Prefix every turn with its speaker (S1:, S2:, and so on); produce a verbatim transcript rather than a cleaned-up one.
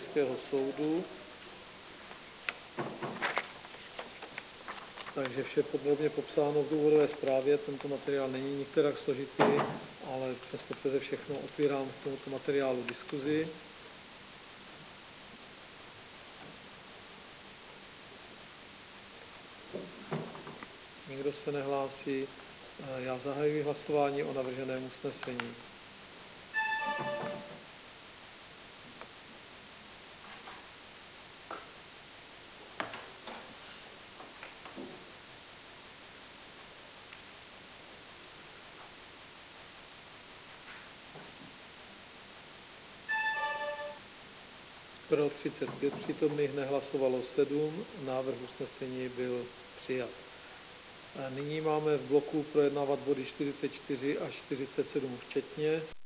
S1: Krajského soudu. Takže vše podrobně popsáno v důvodové zprávě. Tento materiál není nikterak složitý, ale přesto přeze všechno otvírám k tomuto materiálu diskuzi. Nikdo se nehlásí. Já zahajuji hlasování o navrženém usnesení. Pro třicet pět přítomných, nehlasovalo sedm, návrh usnesení byl přijat. A nyní máme v bloku projednávat body čtyřicet čtyři až čtyřicet sedm včetně.